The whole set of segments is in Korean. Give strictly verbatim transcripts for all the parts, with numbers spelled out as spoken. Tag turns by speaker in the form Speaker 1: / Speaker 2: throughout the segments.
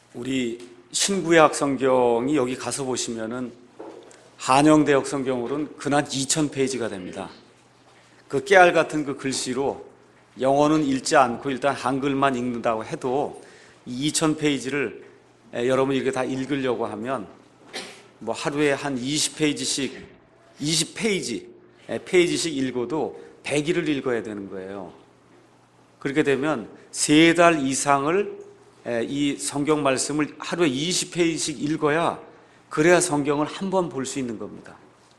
Speaker 1: 우리 신구약 성경이 여기 가서 보시면은 한영대역 성경으로는 근한 이천 페이지가 됩니다. 그 깨알 같은 그 글씨로 영어는 읽지 않고 일단 한글만 읽는다고 해도 이 이천 페이지를 여러분이 이렇게 다 읽으려고 하면 뭐 하루에 한 이십 페이지씩 이십 페이지 페이지씩 읽어도 백 일을 읽어야 되는 거예요. 그렇게 되면 세 달 이상을 이 성경 말씀을 하루에 이십 페이지씩 읽어야 그래야 성경을 한 번 볼 수 있는 겁니다.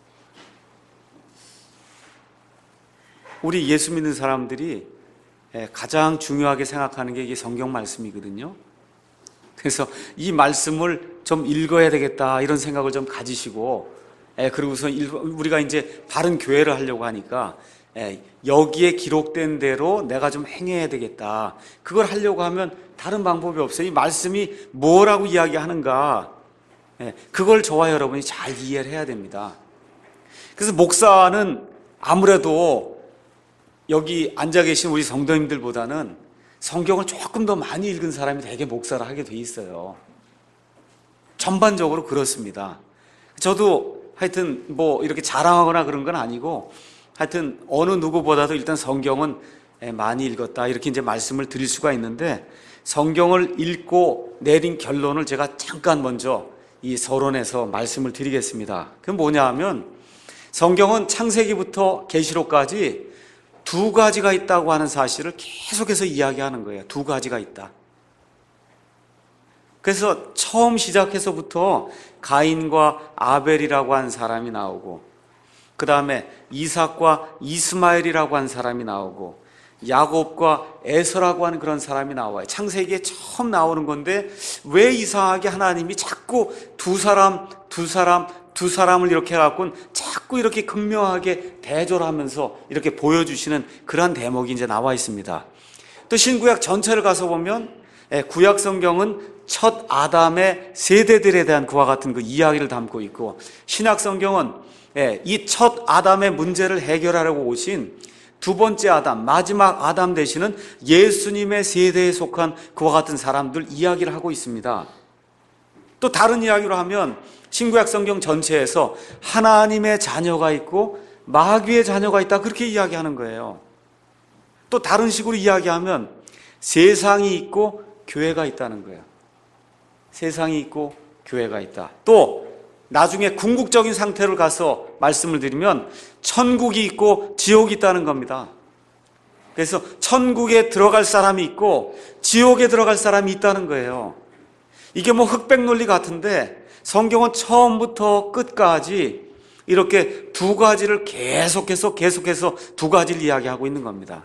Speaker 1: 우리 예수 믿는 사람들이 가장 중요하게 생각하는 게 이게 성경 말씀이거든요. 그래서 이 말씀을 좀 읽어야 되겠다 이런 생각을 좀 가지시고, 그리고서 우리가 이제 바른 교회를 하려고 하니까 여기에 기록된 대로 내가 좀 행해야 되겠다. 그걸 하려고 하면 다른 방법이 없어요. 이 말씀이 뭐라고 이야기하는가, 그걸 저와 여러분이 잘 이해를 해야 됩니다. 그래서 목사는 아무래도 여기 앉아 계신 우리 성도님들보다는 성경을 조금 더 많이 읽은 사람이 대개 목사를 하게 돼 있어요. 전반적으로 그렇습니다. 저도 하여튼 뭐 이렇게 자랑하거나 그런 건 아니고, 하여튼 어느 누구보다도 일단 성경은 많이 읽었다 이렇게 이제 말씀을 드릴 수가 있는데, 성경을 읽고 내린 결론을 제가 잠깐 먼저 이 서론에서 말씀을 드리겠습니다. 그게 뭐냐 하면, 성경은 창세기부터 계시록까지 두 가지가 있다고 하는 사실을 계속해서 이야기하는 거예요. 두 가지가 있다. 그래서 처음 시작해서부터 가인과 아벨이라고 한 사람이 나오고, 그 다음에 이삭과 이스마엘이라고 한 사람이 나오고, 야곱과 에서라고 하는 그런 사람이 나와요. 창세기에 처음 나오는 건데 왜 이상하게 하나님이 자꾸 두 사람, 두 사람, 두 사람을 이렇게 해갖고 자꾸 이렇게 극명하게 대조하면서 이렇게 보여주시는 그러한 대목이 이제 나와 있습니다. 또 신구약 전체를 가서 보면 구약 성경은 첫 아담의 세대들에 대한 그와 같은 그 이야기를 담고 있고, 신약 성경은 이 첫 아담의 문제를 해결하려고 오신 두 번째 아담, 마지막 아담 되시는 예수님의 세대에 속한 그와 같은 사람들 이야기를 하고 있습니다. 또 다른 이야기로 하면 신구약 성경 전체에서 하나님의 자녀가 있고 마귀의 자녀가 있다, 그렇게 이야기하는 거예요. 또 다른 식으로 이야기하면 세상이 있고 교회가 있다는 거예요. 세상이 있고 교회가 있다. 또 나중에 궁극적인 상태로 가서 말씀을 드리면 천국이 있고 지옥이 있다는 겁니다. 그래서 천국에 들어갈 사람이 있고 지옥에 들어갈 사람이 있다는 거예요. 이게 뭐 흑백 논리 같은데 성경은 처음부터 끝까지 이렇게 두 가지를 계속해서 계속해서 두 가지를 이야기하고 있는 겁니다.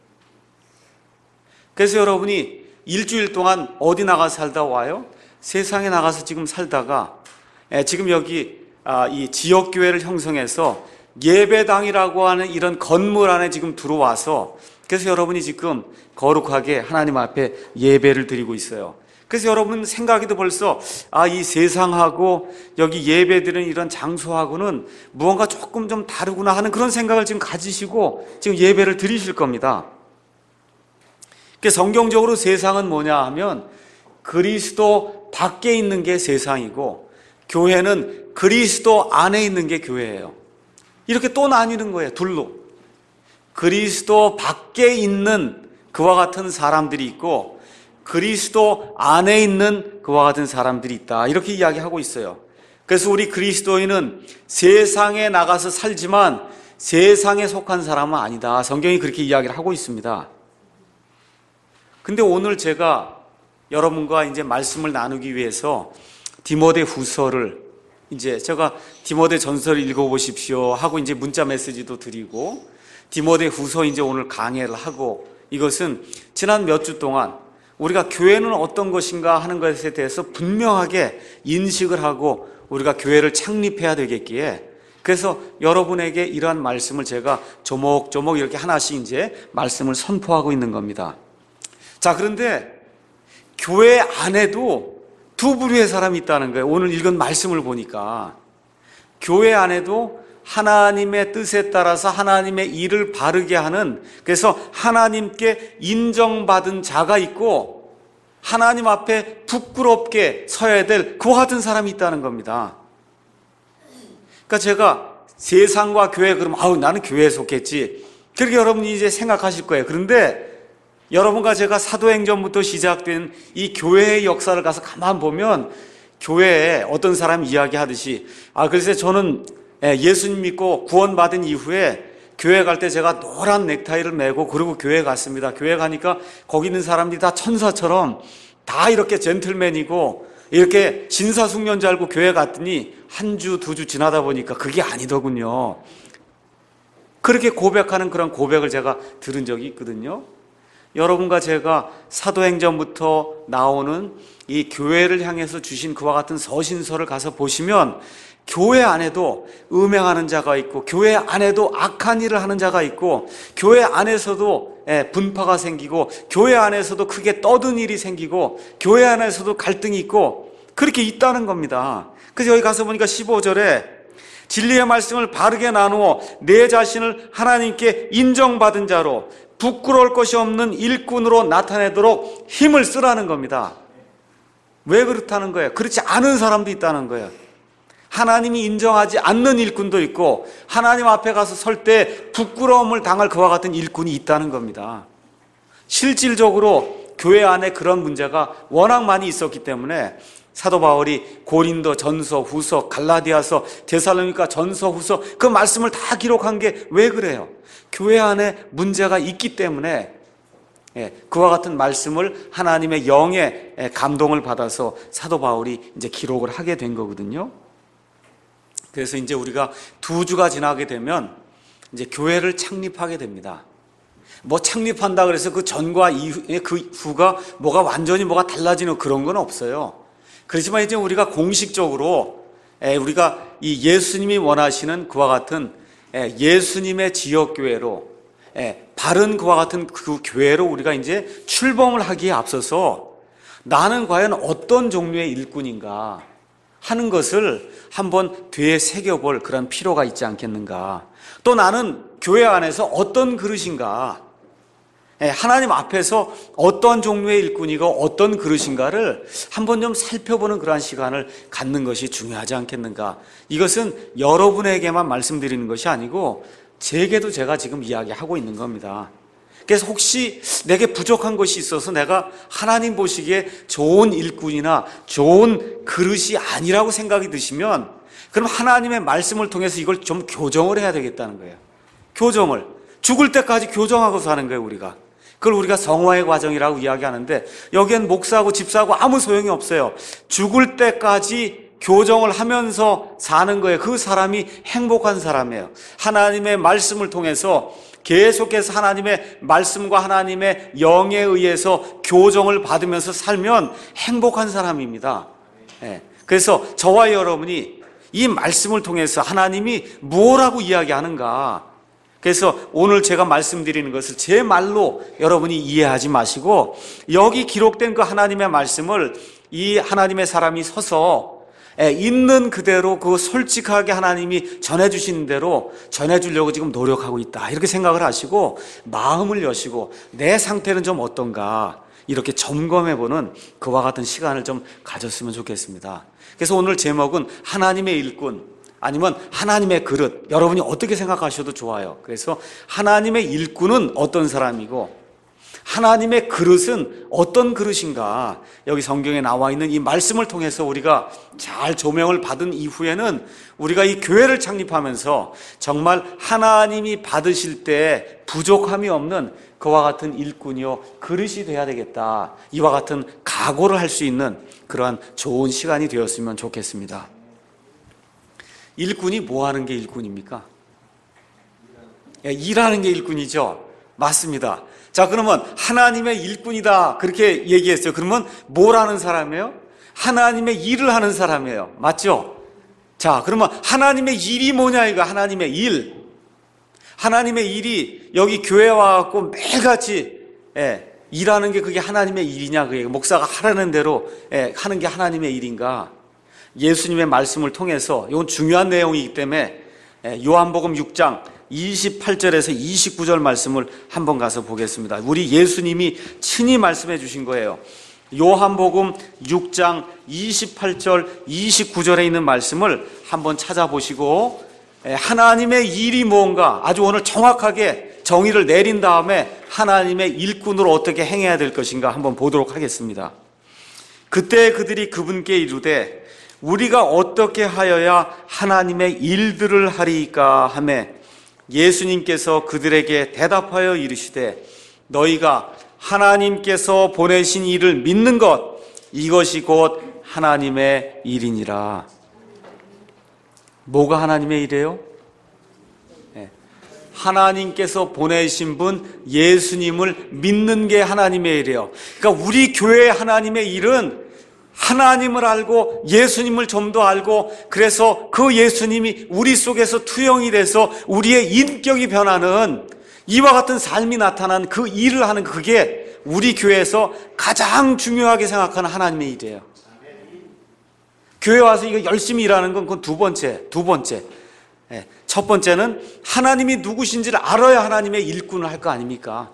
Speaker 1: 그래서 여러분이 일주일 동안 어디 나가서 살다 와요? 세상에 나가서 지금 살다가 지금 여기 이 지역교회를 형성해서 예배당이라고 하는 이런 건물 안에 지금 들어와서, 그래서 여러분이 지금 거룩하게 하나님 앞에 예배를 드리고 있어요. 그래서 여러분 생각에도 벌써 아, 이 세상하고 여기 예배드리는 이런 장소하고는 무언가 조금 좀 다르구나 하는 그런 생각을 지금 가지시고 지금 예배를 드리실 겁니다. 그러니까 성경적으로 세상은 뭐냐 하면 그리스도 밖에 있는 게 세상이고, 교회는 그리스도 안에 있는 게 교회예요. 이렇게 또 나뉘는 거예요. 둘로. 그리스도 밖에 있는 그와 같은 사람들이 있고 그리스도 안에 있는 그와 같은 사람들이 있다, 이렇게 이야기하고 있어요. 그래서 우리 그리스도인은 세상에 나가서 살지만 세상에 속한 사람은 아니다, 성경이 그렇게 이야기를 하고 있습니다. 근데 오늘 제가 여러분과 이제 말씀을 나누기 위해서 디모데 후서를, 이제 제가 디모데 전서를 읽어보십시오 하고 이제 문자 메시지도 드리고 디모데 후서 이제 오늘 강해를 하고, 이것은 지난 몇 주 동안 우리가 교회는 어떤 것인가 하는 것에 대해서 분명하게 인식을 하고 우리가 교회를 창립해야 되겠기에, 그래서 여러분에게 이러한 말씀을 제가 조목조목 이렇게 하나씩 이제 말씀을 선포하고 있는 겁니다. 자, 그런데 교회 안에도 두 부류의 사람이 있다는 거예요. 오늘 읽은 말씀을 보니까 교회 안에도 하나님의 뜻에 따라서 하나님의 일을 바르게 하는, 그래서 하나님께 인정받은 자가 있고 하나님 앞에 부끄럽게 서야 될 그와 같은 사람이 있다는 겁니다. 그러니까 제가 세상과 교회 그러면 아우 나는 교회에 속했지, 그렇게 여러분이 이제 생각하실 거예요. 그런데 여러분과 제가 사도행전부터 시작된 이 교회의 역사를 가서 가만 보면 교회에 어떤 사람이 이야기하듯이 아 글쎄 저는 예수님 믿고 구원받은 이후에 교회 갈 때 제가 노란 넥타이를 메고 그리고 교회 갔습니다. 교회 가니까 거기 있는 사람들이 다 천사처럼 다 이렇게 젠틀맨이고 이렇게 신사숙녀인 줄 알고 교회 갔더니 한 주, 두 주 지나다 보니까 그게 아니더군요. 그렇게 고백하는 그런 고백을 제가 들은 적이 있거든요. 여러분과 제가 사도행전부터 나오는 이 교회를 향해서 주신 그와 같은 서신서를 가서 보시면 교회 안에도 음행하는 자가 있고 교회 안에도 악한 일을 하는 자가 있고 교회 안에서도 분파가 생기고 교회 안에서도 크게 떠든 일이 생기고 교회 안에서도 갈등이 있고 그렇게 있다는 겁니다. 그래서 여기 가서 보니까 십오 절에 진리의 말씀을 바르게 나누어 내 자신을 하나님께 인정받은 자로 부끄러울 것이 없는 일꾼으로 나타내도록 힘을 쓰라는 겁니다. 왜 그렇다는 거예요? 그렇지 않은 사람도 있다는 거예요. 하나님이 인정하지 않는 일꾼도 있고 하나님 앞에 가서 설 때 부끄러움을 당할 그와 같은 일꾼이 있다는 겁니다. 실질적으로 교회 안에 그런 문제가 워낙 많이 있었기 때문에 사도 바울이 고린도 전서, 후서, 갈라디아서, 데살로니가 전서, 후서 그 말씀을 다 기록한 게 왜 그래요? 교회 안에 문제가 있기 때문에 그와 같은 말씀을 하나님의 영의 감동을 받아서 사도 바울이 이제 기록을 하게 된 거거든요. 그래서 이제 우리가 두 주가 지나게 되면 이제 교회를 창립하게 됩니다. 뭐 창립한다 그래서 그 전과 이후, 그 후가 뭐가 완전히 뭐가 달라지는 그런 건 없어요. 그렇지만 이제 우리가 공식적으로 우리가 이 예수님이 원하시는 그와 같은 예수님의 지역교회로 바른 그와 같은 그 교회로 우리가 이제 출범을 하기에 앞서서 나는 과연 어떤 종류의 일꾼인가 하는 것을 한번 되새겨볼 그런 필요가 있지 않겠는가. 또 나는 교회 안에서 어떤 그릇인가, 하나님 앞에서 어떤 종류의 일꾼이고 어떤 그릇인가를 한번 좀 살펴보는 그러한 시간을 갖는 것이 중요하지 않겠는가. 이것은 여러분에게만 말씀드리는 것이 아니고 제게도 제가 지금 이야기하고 있는 겁니다. 그래서 혹시 내게 부족한 것이 있어서 내가 하나님 보시기에 좋은 일꾼이나 좋은 그릇이 아니라고 생각이 드시면 그럼 하나님의 말씀을 통해서 이걸 좀 교정을 해야 되겠다는 거예요. 교정을. 죽을 때까지 교정하고 사는 거예요, 우리가. 그걸 우리가 성화의 과정이라고 이야기하는데 여기엔 목사하고 집사하고 아무 소용이 없어요. 죽을 때까지 교정을 하면서 사는 거예요. 그 사람이 행복한 사람이에요. 하나님의 말씀을 통해서 계속해서 하나님의 말씀과 하나님의 영에 의해서 교정을 받으면서 살면 행복한 사람입니다. 네. 그래서 저와 여러분이 이 말씀을 통해서 하나님이 뭐라고 이야기하는가, 그래서 오늘 제가 말씀드리는 것을 제 말로 여러분이 이해하지 마시고 여기 기록된 그 하나님의 말씀을 이 하나님의 사람이 서서 있는 그대로 그 솔직하게 하나님이 전해주시는 대로 전해주려고 지금 노력하고 있다, 이렇게 생각을 하시고 마음을 여시고 내 상태는 좀 어떤가 이렇게 점검해보는 그와 같은 시간을 좀 가졌으면 좋겠습니다. 그래서 오늘 제목은 하나님의 일꾼 아니면 하나님의 그릇, 여러분이 어떻게 생각하셔도 좋아요. 그래서 하나님의 일꾼은 어떤 사람이고 하나님의 그릇은 어떤 그릇인가, 여기 성경에 나와 있는 이 말씀을 통해서 우리가 잘 조명을 받은 이후에는 우리가 이 교회를 창립하면서 정말 하나님이 받으실 때 부족함이 없는 그와 같은 일꾼이요 그릇이 돼야 되겠다, 이와 같은 각오를 할 수 있는 그러한 좋은 시간이 되었으면 좋겠습니다. 일꾼이 뭐 하는 게 일꾼입니까? 일하는 게 일꾼이죠. 맞습니다. 자, 그러면 하나님의 일꾼이다 그렇게 얘기했어요. 그러면 뭘 하는 사람이에요? 하나님의 일을 하는 사람이에요. 맞죠? 자, 그러면 하나님의 일이 뭐냐, 이거 하나님의 일. 하나님의 일이 여기 교회에 와갖고 매일같이 예, 일하는 게 그게 하나님의 일이냐, 그게 목사가 하라는 대로 예, 하는 게 하나님의 일인가? 예수님의 말씀을 통해서, 이건 중요한 내용이기 때문에 예, 요한복음 육 장 이십팔 절에서 이십구 절 말씀을 한번 가서 보겠습니다. 우리 예수님이 친히 말씀해 주신 거예요. 요한복음 육 장 이십팔 절 이십구 절에 있는 말씀을 한번 찾아보시고 하나님의 일이 뭔가 아주 오늘 정확하게 정의를 내린 다음에 하나님의 일꾼으로 어떻게 행해야 될 것인가 한번 보도록 하겠습니다. 그때 그들이 그분께 이르되 우리가 어떻게 하여야 하나님의 일들을 하리이까 하매 예수님께서 그들에게 대답하여 이르시되 너희가 하나님께서 보내신 일을 믿는 것 이것이 곧 하나님의 일이니라. 뭐가 하나님의 일이에요? 네. 하나님께서 보내신 분 예수님을 믿는 게 하나님의 일이에요. 그러니까 우리 교회의 하나님의 일은 하나님을 알고 예수님을 좀 더 알고 그래서 그 예수님이 우리 속에서 투영이 돼서 우리의 인격이 변하는 이와 같은 삶이 나타난 그 일을 하는 그게 우리 교회에서 가장 중요하게 생각하는 하나님의 일이에요. 교회 와서 이거 열심히 일하는 건 그건 두 번째, 두 번째. 첫 번째는 하나님이 누구신지를 알아야 하나님의 일꾼을 할 거 아닙니까?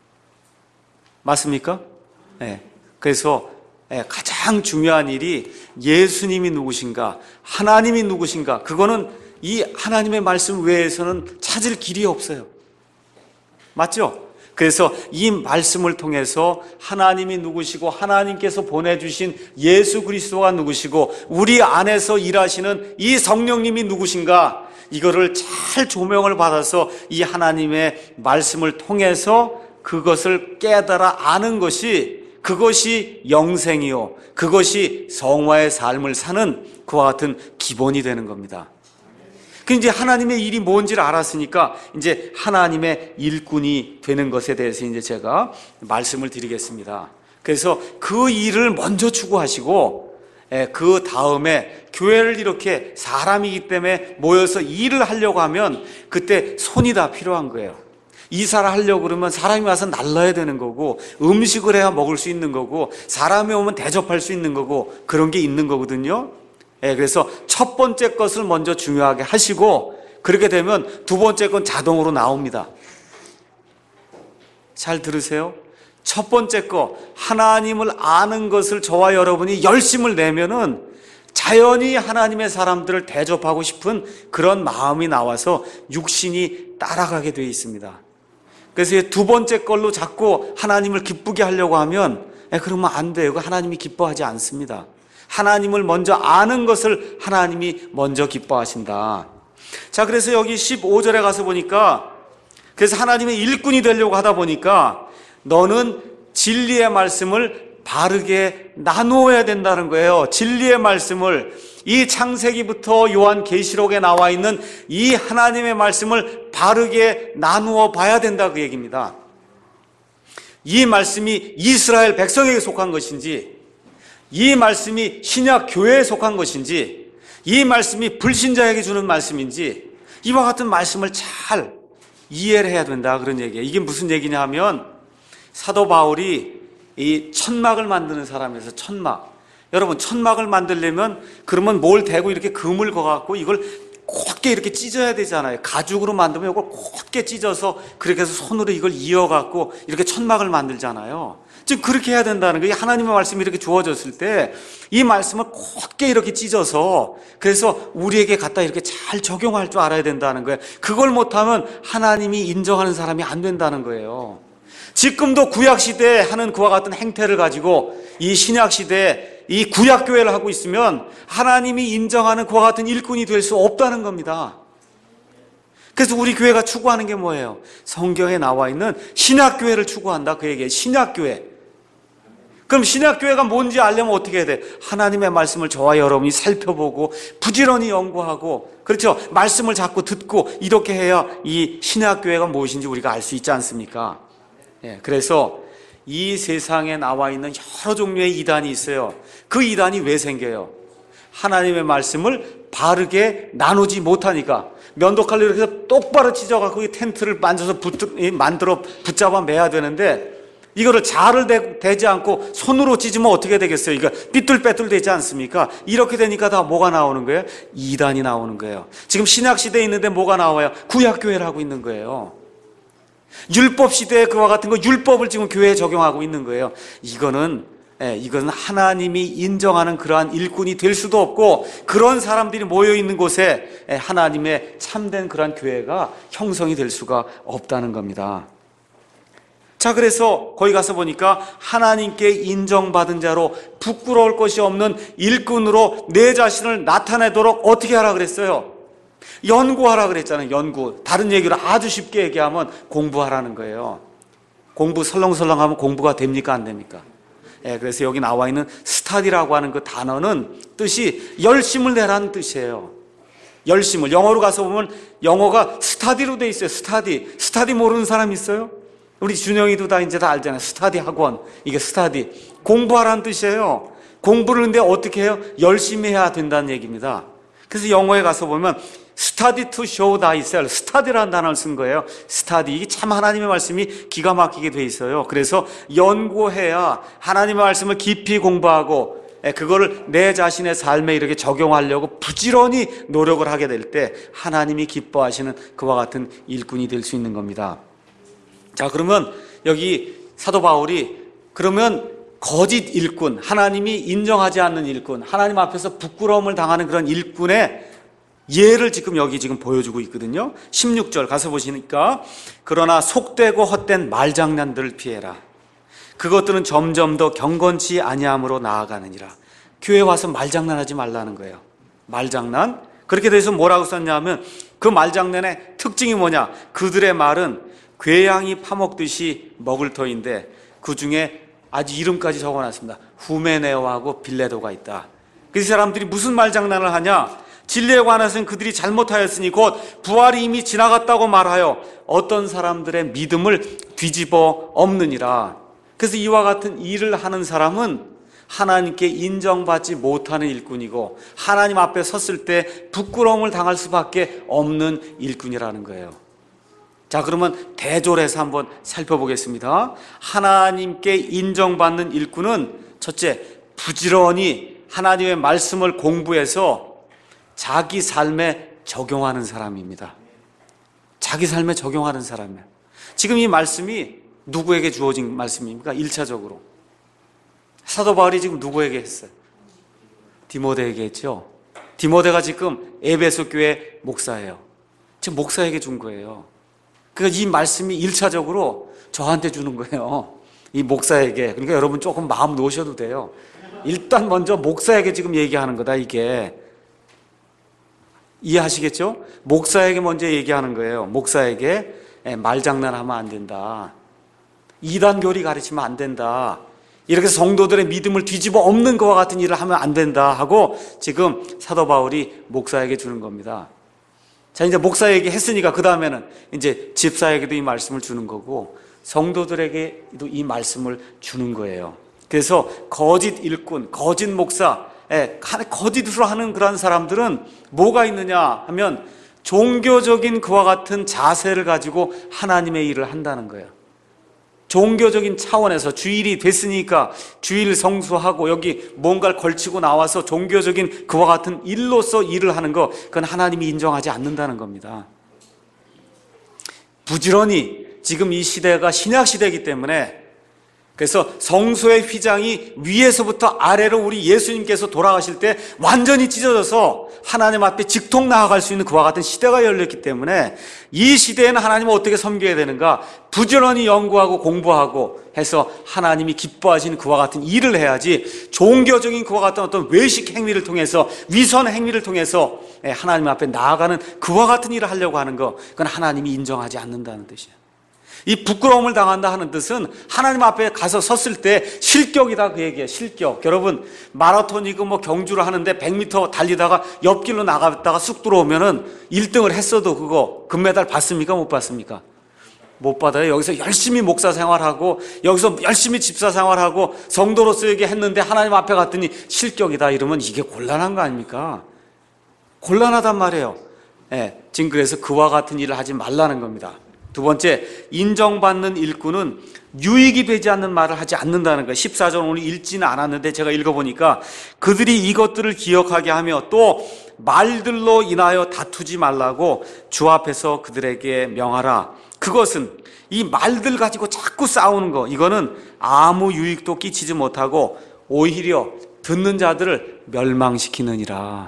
Speaker 1: 맞습니까? 네. 그래서 가장 중요한 일이 예수님이 누구신가, 하나님이 누구신가, 그거는 이 하나님의 말씀 외에서는 찾을 길이 없어요. 맞죠? 그래서 이 말씀을 통해서 하나님이 누구시고 하나님께서 보내주신 예수 그리스도가 누구시고 우리 안에서 일하시는 이 성령님이 누구신가 이거를 잘 조명을 받아서 이 하나님의 말씀을 통해서 그것을 깨달아 아는 것이 그것이 영생이요 그것이 성화의 삶을 사는 그와 같은 기본이 되는 겁니다. 그 이제 하나님의 일이 뭔지를 알았으니까 이제 하나님의 일꾼이 되는 것에 대해서 이제 제가 말씀을 드리겠습니다. 그래서 그 일을 먼저 추구하시고 그 다음에 교회를 이렇게 사람이기 때문에 모여서 일을 하려고 하면 그때 손이 다 필요한 거예요. 이사를 하려고 그러면 사람이 와서 날라야 되는 거고 음식을 해야 먹을 수 있는 거고 사람이 오면 대접할 수 있는 거고 그런 게 있는 거거든요. 예, 그래서 첫 번째 것을 먼저 중요하게 하시고 그렇게 되면 두 번째 건 자동으로 나옵니다. 잘 들으세요. 첫 번째 거 하나님을 아는 것을 저와 여러분이 열심을 내면은 자연히 하나님의 사람들을 대접하고 싶은 그런 마음이 나와서 육신이 따라가게 되어 있습니다. 그래서 두 번째 걸로 자꾸 하나님을 기쁘게 하려고 하면 예, 그러면 안 돼요. 하나님이 기뻐하지 않습니다. 하나님을 먼저 아는 것을 하나님이 먼저 기뻐하신다. 자, 그래서 여기 십오 절에 가서 보니까 그래서 하나님의 일꾼이 되려고 하다 보니까 너는 진리의 말씀을 바르게 나누어야 된다는 거예요. 진리의 말씀을 이 창세기부터 요한계시록에 나와 있는 이 하나님의 말씀을 바르게 나누어 봐야 된다 그 얘기입니다. 이 말씀이 이스라엘 백성에게 속한 것인지 이 말씀이 신약 교회에 속한 것인지 이 말씀이 불신자에게 주는 말씀인지 이와 같은 말씀을 잘 이해를 해야 된다 그런 얘기예요. 이게 무슨 얘기냐 하면 사도 바울이 이 천막을 만드는 사람에서 천막 여러분 천막을 만들려면 그러면 뭘 대고 이렇게 금을 거갖고 이걸 곧게 이렇게 찢어야 되잖아요. 가죽으로 만들면 이걸 곧게 찢어서 그렇게 해서 손으로 이걸 이어갖고 이렇게 천막을 만들잖아요. 즉 그렇게 해야 된다는 거예요. 하나님의 말씀이 이렇게 주어졌을 때 이 말씀을 곧게 이렇게 찢어서 그래서 우리에게 갖다 이렇게 잘 적용할 줄 알아야 된다는 거예요. 그걸 못하면 하나님이 인정하는 사람이 안 된다는 거예요. 지금도 구약시대에 하는 그와 같은 행태를 가지고 이 신약시대에 이 구약교회를 하고 있으면 하나님이 인정하는 그와 같은 일꾼이 될 수 없다는 겁니다. 그래서 우리 교회가 추구하는 게 뭐예요? 성경에 나와 있는 신약교회를 추구한다 그 얘기예요. 신약교회. 그럼 신약교회가 뭔지 알려면 어떻게 해야 돼? 하나님의 말씀을 저와 여러분이 살펴보고 부지런히 연구하고 그렇죠? 말씀을 자꾸 듣고 이렇게 해야 이 신약교회가 무엇인지 우리가 알 수 있지 않습니까? 예, 그래서 이 세상에 나와 있는 여러 종류의 이단이 있어요. 그 이단이 왜 생겨요? 하나님의 말씀을 바르게 나누지 못하니까 면도칼로 이렇게 해서 똑바로 찢어갖고 이 텐트를 만져서 붙, 만들어 붙잡아 매야 되는데 이거를 자를 대, 대지 않고 손으로 찢으면 어떻게 되겠어요? 이거 삐뚤빼뚤 되지 않습니까? 이렇게 되니까 다 뭐가 나오는 거예요? 이단이 나오는 거예요. 지금 신약시대에 있는데 뭐가 나와요? 구약교회를 하고 있는 거예요. 율법 시대에 그와 같은 거 율법을 지금 교회에 적용하고 있는 거예요. 이거는 예, 이것은 하나님이 인정하는 그러한 일꾼이 될 수도 없고, 그런 사람들이 모여있는 곳에 예, 하나님의 참된 그러한 교회가 형성이 될 수가 없다는 겁니다. 자, 그래서 거기 가서 보니까 하나님께 인정받은 자로 부끄러울 것이 없는 일꾼으로 내 자신을 나타내도록 어떻게 하라 그랬어요? 연구하라 그랬잖아요. 연구. 다른 얘기로 아주 쉽게 얘기하면 공부하라는 거예요. 공부 설렁설렁하면 공부가 됩니까, 안 됩니까? 예, 그래서 여기 나와 있는 스타디라고 하는 그 단어는 뜻이 열심을 내라는 뜻이에요. 열심을. 영어로 가서 보면 영어가 스타디로 돼 있어요. 스타디. 스타디 모르는 사람 있어요? 우리 준영이도 다 이제 다 알잖아요. 스타디 학원. 이게 스타디. 공부하라는 뜻이에요. 공부를 근데 어떻게 해요? 열심히 해야 된다는 얘기입니다. 그래서 영어에 가서 보면 study to show thyself, study라는 단어를 쓴 거예요. study. 이게 참 하나님의 말씀이 기가 막히게 돼 있어요. 그래서 연구해야 하나님의 말씀을 깊이 공부하고 그거를 내 자신의 삶에 이렇게 적용하려고 부지런히 노력을 하게 될 때 하나님이 기뻐하시는 그와 같은 일꾼이 될 수 있는 겁니다. 자, 그러면 여기 사도 바울이 그러면 거짓 일꾼, 하나님이 인정하지 않는 일꾼, 하나님 앞에서 부끄러움을 당하는 그런 일꾼의 예를 지금 여기 지금 보여주고 있거든요. 십육 절 가서 보시니까 그러나 속되고 헛된 말장난들을 피해라. 그것들은 점점 더 경건치 아니함으로 나아가느니라. 교회 와서 말장난하지 말라는 거예요. 말장난. 그렇게 돼서 뭐라고 썼냐면 그 말장난의 특징이 뭐냐? 그들의 말은 궤양이 파먹듯이 먹을 터인데 그 중에 아주 이름까지 적어놨습니다. 후메네오하고 빌레도가 있다. 그 사람들이 무슨 말장난을 하냐? 진리에 관해서는 그들이 잘못하였으니 곧 부활이 이미 지나갔다고 말하여 어떤 사람들의 믿음을 뒤집어 엎느니라. 그래서 이와 같은 일을 하는 사람은 하나님께 인정받지 못하는 일꾼이고 하나님 앞에 섰을 때 부끄러움을 당할 수밖에 없는 일꾼이라는 거예요. 자, 그러면 대조해서 한번 살펴보겠습니다. 하나님께 인정받는 일꾼은 첫째, 부지런히 하나님의 말씀을 공부해서 자기 삶에 적용하는 사람입니다. 자기 삶에 적용하는 사람이에요. 지금 이 말씀이 누구에게 주어진 말씀입니까? 일차적으로 사도 바울이 지금 누구에게 했어요? 디모데에게 했죠. 디모데가 지금 에베소 교회 목사예요. 지금 목사에게 준 거예요. 그러니까 이 말씀이 일차적으로 저한테 주는 거예요. 이 목사에게. 그러니까 여러분 조금 마음 놓으셔도 돼요. 일단 먼저 목사에게 지금 얘기하는 거다, 이게. 이해하시겠죠? 목사에게 먼저 얘기하는 거예요. 목사에게 말장난하면 안 된다. 이단 교리 가르치면 안 된다. 이렇게 성도들의 믿음을 뒤집어 엎는 것과 같은 일을 하면 안 된다 하고 지금 사도 바울이 목사에게 주는 겁니다. 자, 이제 목사에게 했으니까 그 다음에는 이제 집사에게도 이 말씀을 주는 거고 성도들에게도 이 말씀을 주는 거예요. 그래서 거짓 일꾼, 거짓 목사, 예, 거짓으로 하는 그런 사람들은 뭐가 있느냐 하면 종교적인 그와 같은 자세를 가지고 하나님의 일을 한다는 거예요. 종교적인 차원에서 주일이 됐으니까 주일 성수하고 여기 뭔가를 걸치고 나와서 종교적인 그와 같은 일로서 일을 하는 거, 그건 하나님이 인정하지 않는다는 겁니다. 부지런히 지금 이 시대가 신약 시대이기 때문에, 그래서 성소의 휘장이 위에서부터 아래로 우리 예수님께서 돌아가실 때 완전히 찢어져서 하나님 앞에 직통 나아갈 수 있는 그와 같은 시대가 열렸기 때문에 이 시대에는 하나님을 어떻게 섬겨야 되는가? 부지런히 연구하고 공부하고 해서 하나님이 기뻐하시는 그와 같은 일을 해야지, 종교적인 그와 같은 어떤 외식 행위를 통해서, 위선 행위를 통해서 하나님 앞에 나아가는 그와 같은 일을 하려고 하는 거, 그건 하나님이 인정하지 않는다는 뜻이에요. 이 부끄러움을 당한다 하는 뜻은 하나님 앞에 가서 섰을 때 실격이다, 그 얘기예요. 실격. 여러분, 마라톤이고 뭐 경주를 하는데 백 미터 달리다가 옆길로 나갔다가 쑥 들어오면은 일 등을 했어도 그거 금메달 받습니까? 못 받습니까? 못 받아요. 여기서 열심히 목사 생활하고 여기서 열심히 집사 생활하고 성도로서 얘기 했는데 하나님 앞에 갔더니 실격이다 이러면 이게 곤란한 거 아닙니까? 곤란하단 말이에요. 예, 지금 그래서 그와 같은 일을 하지 말라는 겁니다. 두 번째, 인정받는 일꾼은 유익이 되지 않는 말을 하지 않는다는 거예요. 십사 절 오늘 읽지는 않았는데 제가 읽어보니까 그들이 이것들을 기억하게 하며 또 말들로 인하여 다투지 말라고 주 앞에서 그들에게 명하라. 그것은 이 말들 가지고 자꾸 싸우는 거, 이거는 아무 유익도 끼치지 못하고 오히려 듣는 자들을 멸망시키느니라.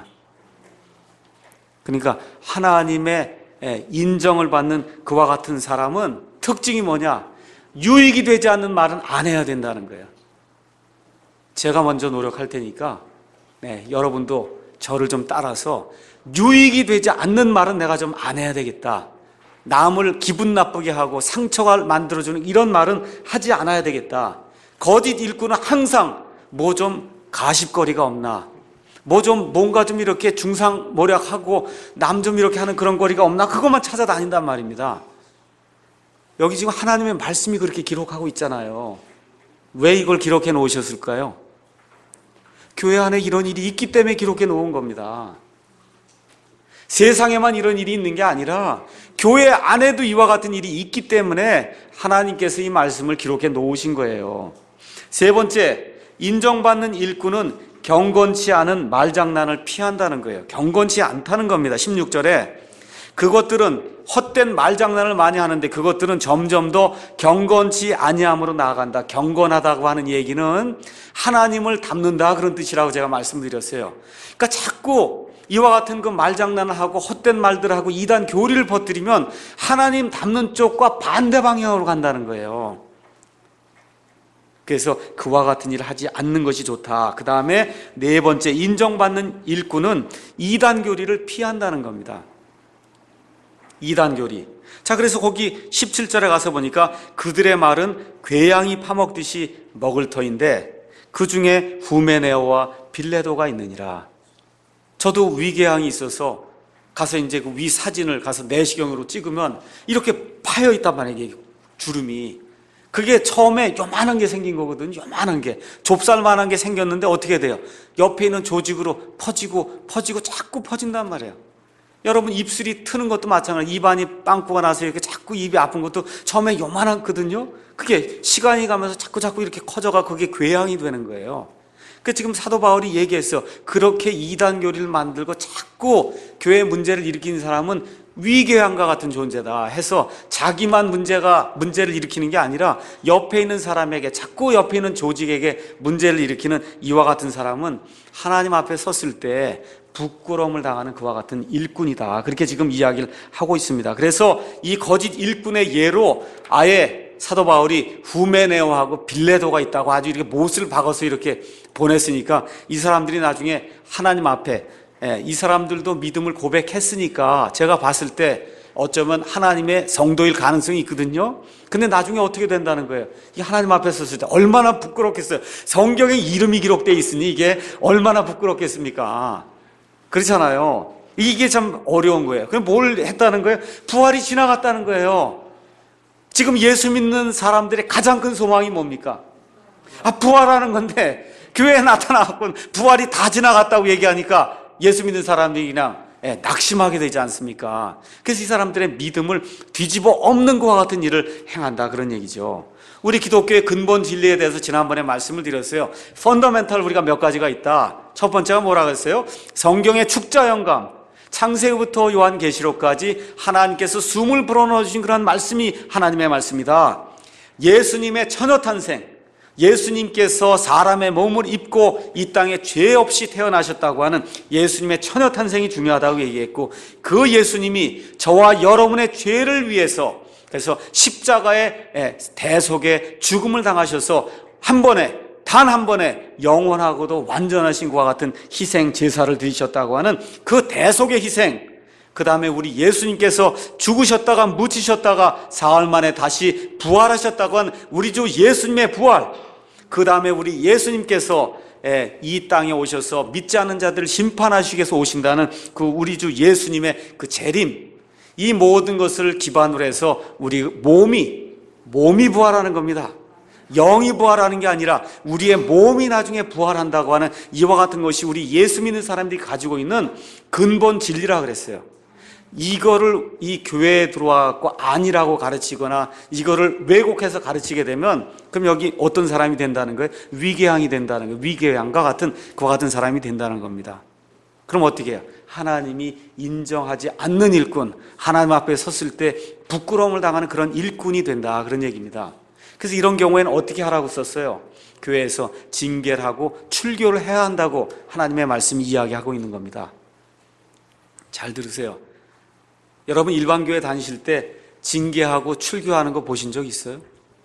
Speaker 1: 그러니까 하나님의 인정을 받는 그와 같은 사람은 특징이 뭐냐? 유익이 되지 않는 말은 안 해야 된다는 거예요. 제가 먼저 노력할 테니까 네, 여러분도 저를 좀 따라서 유익이 되지 않는 말은 내가 좀 안 해야 되겠다. 남을 기분 나쁘게 하고 상처가 만들어주는 이런 말은 하지 않아야 되겠다. 거짓 일꾼은 항상 뭐 좀 가십거리가 없나, 뭐 좀 뭔가 좀 이렇게 중상모략하고 남 좀 이렇게 하는 그런 거리가 없나, 그것만 찾아다닌단 말입니다. 여기 지금 하나님의 말씀이 그렇게 기록하고 있잖아요. 왜 이걸 기록해 놓으셨을까요? 교회 안에 이런 일이 있기 때문에 기록해 놓은 겁니다. 세상에만 이런 일이 있는 게 아니라 교회 안에도 이와 같은 일이 있기 때문에 하나님께서 이 말씀을 기록해 놓으신 거예요. 세 번째, 인정받는 일꾼은 경건치 않은 말장난을 피한다는 거예요. 경건치 않다는 겁니다. 십육 절에 그것들은 헛된 말장난을 많이 하는데 그것들은 점점 더 경건치 아니함으로 나아간다. 경건하다고 하는 얘기는 하나님을 닮는다, 그런 뜻이라고 제가 말씀드렸어요. 그러니까 자꾸 이와 같은 그 말장난을 하고 헛된 말들을 하고 이단 교리를 퍼뜨리면 하나님 닮는 쪽과 반대 방향으로 간다는 거예요. 그래서 그와 같은 일을 하지 않는 것이 좋다. 그 다음에 네 번째, 인정받는 일꾼은 이단 교리를 피한다는 겁니다. 이단 교리. 자, 그래서 거기 십칠 절에 가서 보니까 그들의 말은 궤양이 파먹듯이 먹을 터인데 그 중에 후메네오와 빌레도가 있느니라. 저도 위궤양이 있어서 가서 이제 그 위 사진을 가서 내시경으로 찍으면 이렇게 파여 있단 말이에요. 이게 주름이. 그게 처음에 요만한 게 생긴 거거든요. 요만한 게. 좁쌀만한 게 생겼는데 어떻게 돼요? 옆에 있는 조직으로 퍼지고 퍼지고 자꾸 퍼진단 말이에요. 여러분 입술이 트는 것도 마찬가지예요. 입안이 빵꾸가 나서 이렇게 자꾸 입이 아픈 것도 처음에 요만하거든요. 그게 시간이 가면서 자꾸 자꾸 이렇게 커져가 그게 궤양이 되는 거예요. 그 지금 사도 바울이 얘기했어. 그렇게 이단 교리를 만들고 자꾸 교회 문제를 일으키는 사람은 위궤양과 같은 존재다 해서 자기만 문제가 문제를 일으키는 게 아니라 옆에 있는 사람에게, 자꾸 옆에 있는 조직에게 문제를 일으키는 이와 같은 사람은 하나님 앞에 섰을 때 부끄러움을 당하는 그와 같은 일꾼이다. 그렇게 지금 이야기를 하고 있습니다. 그래서 이 거짓 일꾼의 예로 아예 사도 바울이 후메네오하고 빌레도가 있다고 아주 이렇게 못을 박아서 이렇게 보냈으니까 이 사람들이 나중에 하나님 앞에, 이 사람들도 믿음을 고백했으니까 제가 봤을 때 어쩌면 하나님의 성도일 가능성이 있거든요. 근데 나중에 어떻게 된다는 거예요? 이 하나님 앞에 섰을 때 얼마나 부끄럽겠어요. 성경에 이름이 기록되어 있으니 이게 얼마나 부끄럽겠습니까? 그렇잖아요. 이게 참 어려운 거예요. 그럼 뭘 했다는 거예요? 부활이 지나갔다는 거예요. 지금 예수 믿는 사람들의 가장 큰 소망이 뭡니까? 아, 부활하는 건데 교회에 나타나갖고 부활이 다 지나갔다고 얘기하니까 예수 믿는 사람들이 그냥 예, 낙심하게 되지 않습니까? 그래서 이 사람들의 믿음을 뒤집어 엎는 것과 같은 일을 행한다, 그런 얘기죠. 우리 기독교의 근본 진리에 대해서 지난번에 말씀을 드렸어요. 펀더멘탈 우리가 몇 가지가 있다. 첫 번째가 뭐라고 했어요? 성경의 축자 영감, 창세기부터 요한계시록까지 하나님께서 숨을 불어넣어주신 그런 말씀이 하나님의 말씀이다. 예수님의 처녀탄생, 예수님께서 사람의 몸을 입고 이 땅에 죄 없이 태어나셨다고 하는 예수님의 처녀탄생이 중요하다고 얘기했고, 그 예수님이 저와 여러분의 죄를 위해서, 그래서 십자가의 대속의 죽음을 당하셔서 한 번에, 단 한 번에 영원하고도 완전하신 것과 같은 희생 제사를 드리셨다고 하는 그 대속의 희생, 그 다음에 우리 예수님께서 죽으셨다가 묻히셨다가 사흘 만에 다시 부활하셨다고 한 우리 주 예수님의 부활, 그 다음에 우리 예수님께서 이 땅에 오셔서 믿지 않는 자들을 심판하시기 위해서 오신다는 그 우리 주 예수님의 그 재림, 이 모든 것을 기반으로 해서 우리 몸이 몸이 부활하는 겁니다. 영이 부활하는 게 아니라 우리의 몸이 나중에 부활한다고 하는 이와 같은 것이 우리 예수 믿는 사람들이 가지고 있는 근본 진리라 그랬어요. 이거를 이 교회에 들어와서 아니라고 가르치거나 이거를 왜곡해서 가르치게 되면 그럼 여기 어떤 사람이 된다는 거예요? 위궤양이 된다는 거예요. 위궤양과 같은 그와 같은 사람이 된다는 겁니다. 그럼 어떻게 해요? 하나님이 인정하지 않는 일꾼, 하나님 앞에 섰을 때 부끄러움을 당하는 그런 일꾼이 된다, 그런 얘기입니다. 그래서 이런 경우에는 어떻게 하라고 썼어요? 교회에서 징계를 하고 출교를 해야 한다고 하나님의 말씀이 이야기하고 있는 겁니다. 잘 들으세요. 여러분 일반교회 다니실 때 징계하고 출교하는 거 보신 적 있어요?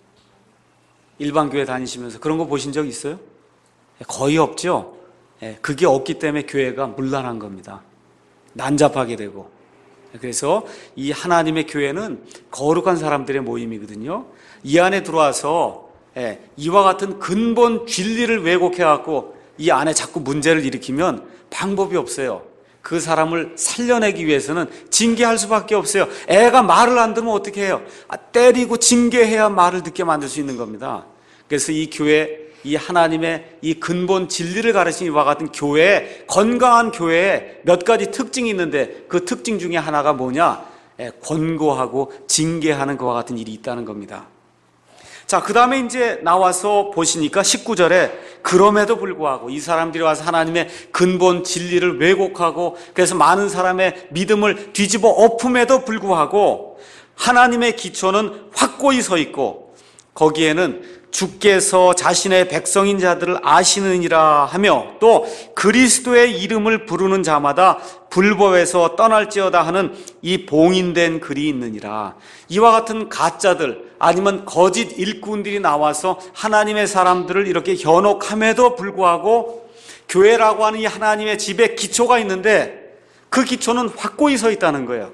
Speaker 1: 일반교회 다니시면서 그런 거 보신 적 있어요? 거의 없죠? 그게 없기 때문에 교회가 문란한 겁니다. 난잡하게 되고. 그래서 이 하나님의 교회는 거룩한 사람들의 모임이거든요. 이 안에 들어와서 이와 같은 근본 진리를 왜곡해갖고 이 안에 자꾸 문제를 일으키면 방법이 없어요. 그 사람을 살려내기 위해서는 징계할 수밖에 없어요. 애가 말을 안 들으면 어떻게 해요? 아, 때리고 징계해야 말을 듣게 만들 수 있는 겁니다. 그래서 이 교회, 이 하나님의 이 근본 진리를 가르치는 이와 같은 교회, 건강한 교회에 몇 가지 특징이 있는데 그 특징 중에 하나가 뭐냐? 예, 권고하고 징계하는 것과 같은 일이 있다는 겁니다. 자, 그 다음에 이제 나와서 보시니까 십구 절에 그럼에도 불구하고 이 사람들이 와서 하나님의 근본 진리를 왜곡하고 그래서 많은 사람의 믿음을 뒤집어 엎음에도 불구하고 하나님의 기초는 확고히 서 있고 거기에는 주께서 자신의 백성인 자들을 아시느니라 하며 또 그리스도의 이름을 부르는 자마다 불법에서 떠날지어다 하는 이 봉인된 글이 있느니라. 이와 같은 가짜들 아니면 거짓 일꾼들이 나와서 하나님의 사람들을 이렇게 현혹함에도 불구하고 교회라고 하는 이 하나님의 집에 기초가 있는데 그 기초는 확고히 서 있다는 거예요.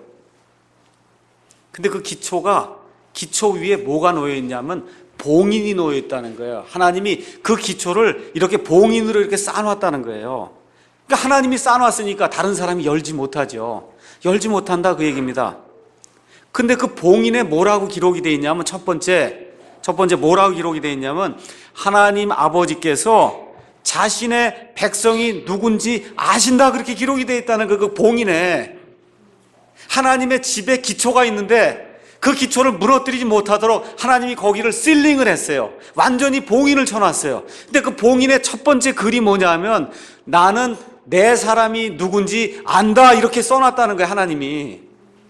Speaker 1: 근데 그 기초가 기초 위에 뭐가 놓여 있냐면 봉인이 놓여 있다는 거예요. 하나님이 그 기초를 이렇게 봉인으로 이렇게 쌓아놨다는 거예요. 그러니까 하나님이 쌓아놨으니까 다른 사람이 열지 못하죠. 열지 못한다 그 얘기입니다. 근데 그 봉인에 뭐라고 기록이 되어 있냐면 첫 번째, 첫 번째 뭐라고 기록이 되어 있냐면 하나님 아버지께서 자신의 백성이 누군지 아신다 그렇게 기록이 되어 있다는 그, 그 봉인에 하나님의 집에 기초가 있는데 그 기초를 무너뜨리지 못하도록 하나님이 거기를 실링을 했어요. 완전히 봉인을 쳐놨어요. 근데 그 봉인의 첫 번째 글이 뭐냐면 나는 내 사람이 누군지 안다 이렇게 써놨다는 거예요. 하나님이.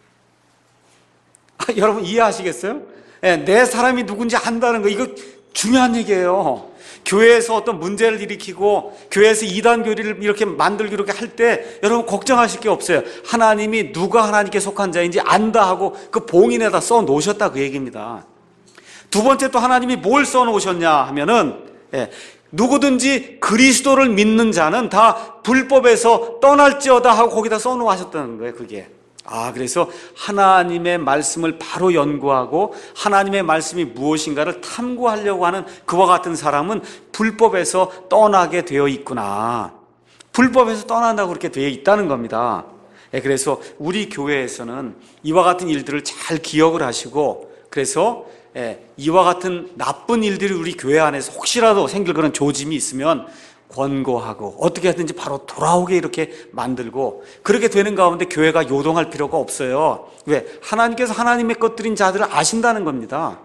Speaker 1: 아, 여러분 이해하시겠어요? 네, 내 사람이 누군지 안다는 거 이거 중요한 얘기예요. 교회에서 어떤 문제를 일으키고 교회에서 이단 교리를 이렇게 만들고 이렇게 할 때 여러분 걱정하실 게 없어요. 하나님이 누가 하나님께 속한 자인지 안다 하고 그 봉인에다 써 놓으셨다 그 얘기입니다. 두 번째 또 하나님이 뭘 써 놓으셨냐 하면은 예, 누구든지 그리스도를 믿는 자는 다 불법에서 떠날지어다 하고 거기다 써 놓으셨다는 거예요. 그게. 아, 그래서 하나님의 말씀을 바로 연구하고 하나님의 말씀이 무엇인가를 탐구하려고 하는 그와 같은 사람은 불법에서 떠나게 되어 있구나. 불법에서 떠난다고 그렇게 되어 있다는 겁니다. 그래서 우리 교회에서는 이와 같은 일들을 잘 기억을 하시고 그래서 이와 같은 나쁜 일들이 우리 교회 안에서 혹시라도 생길 그런 조짐이 있으면 권고하고 어떻게 하든지 바로 돌아오게 이렇게 만들고 그렇게 되는 가운데 교회가 요동할 필요가 없어요. 왜? 하나님께서 하나님의 것들인 자들을 아신다는 겁니다.